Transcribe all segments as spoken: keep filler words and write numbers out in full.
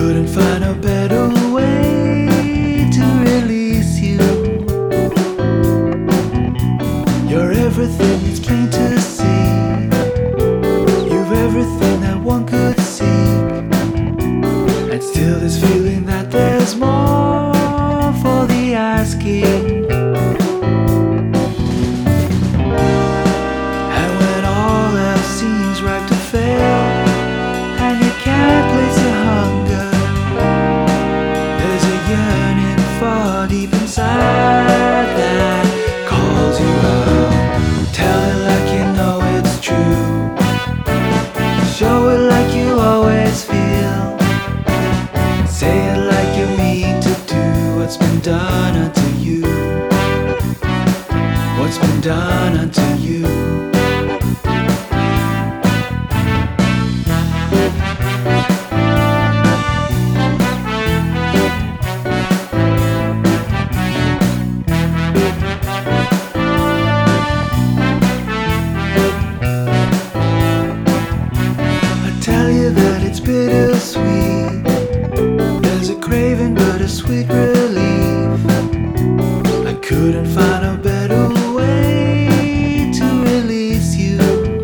couldn't find a better way to release you. You're everything, it's plain to see. You've everything that one could seek, and still this feeling that there's more for the asking. And when all else seems ripe to fail, and you can't place your hunger, there's a yearning far deep inside that calls you out. Tell it like you know it's true. Show it like you always feel. Say it like you mean to do what's been done unto you. What's been done unto you. Tell you that it's bittersweet. There's a craving but a sweet relief. I couldn't find a better way to release you.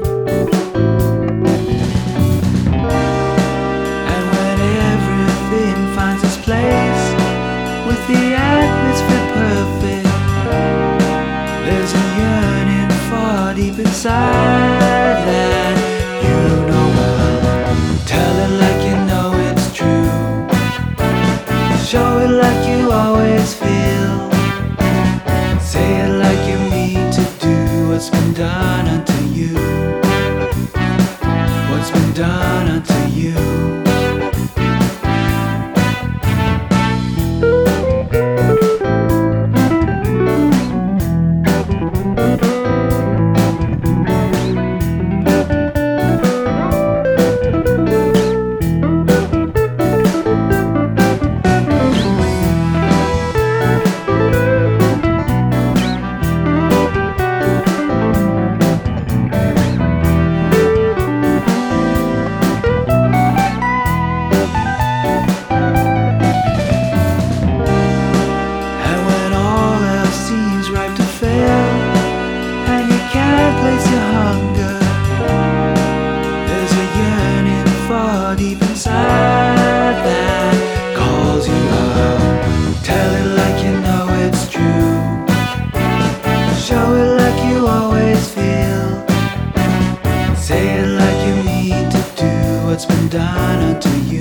And when everything finds its place, with the atmosphere perfect, there's a yearning far deep inside that you know well. Tell it like you know it's true. Show it like you always feel. Say it like you mean to do what's been done unto you. What's been done unto you. Place your hunger, there's a yearning far deep inside that calls you out. Tell it like you know it's true. Show it like you always feel. Say it like you mean to do what's been done unto you.